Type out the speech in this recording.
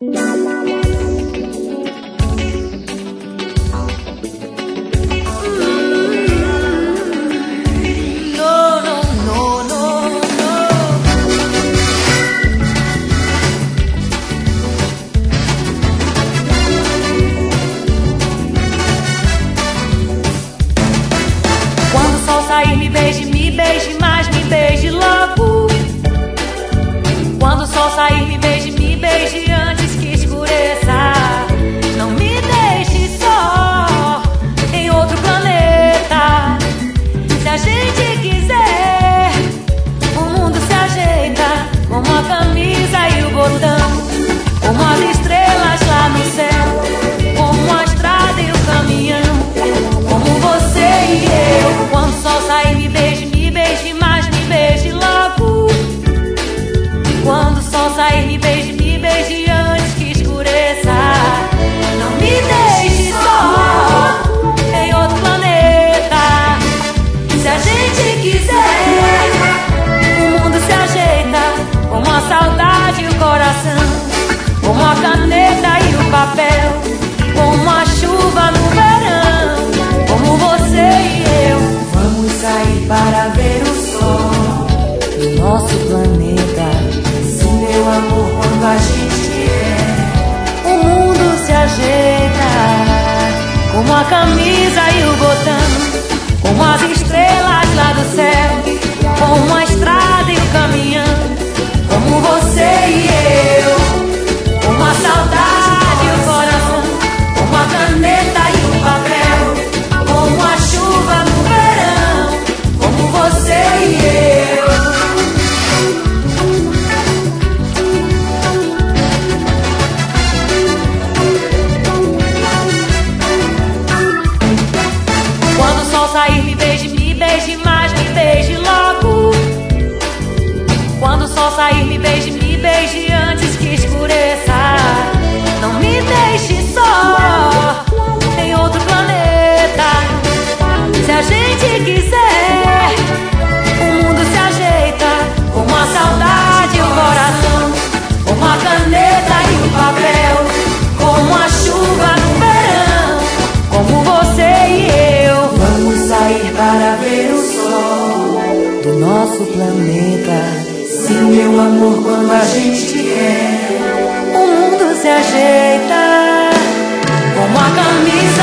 Me beije mais, me beije logo. Quando o sol sair, me beije antes que escureça. Não me deixe só em outro planeta. Se a gente quiser, o mundo se ajeita, como a camisa e o botão, como as estrelas lá no céu, como a estrada e o caminhão, como você e eu. Quando o sol sair, me beije mais, me beije logo. Quando o sol sair, me beije antes que escureça. Não me deixe só em outro planeta. Se a gente quiser, o mundo se ajeita, como a saudade e o coração, como a caneta e o papel, como a chuva no verão, como você e eu. Vamos sair para ver o sol do nosso planeta. Se meu amor, quando a gente quer, o mundo se ajeita, como a camisa e o botão, como as estrelas lá do céu, como a estrada e o caminhão, como você e eu, como a saudade e o coração, como a caneta e o papel, como a chuva no verão, como você e eu. Quando o sol sair, me beije mais, me beije logo. Quando o sol sair, me beije antes que escureça. Não me deixe só em outro planeta. Se a gente quiser, o mundo se ajeita, como a saudade e o coração, como a caneta e o papel, como a chuva no verão, como você e eu. Vamos sair para ver o sol do nosso planeta. Sim, meu amor, quando a gente quer, o mundo se ajeita, como a camisa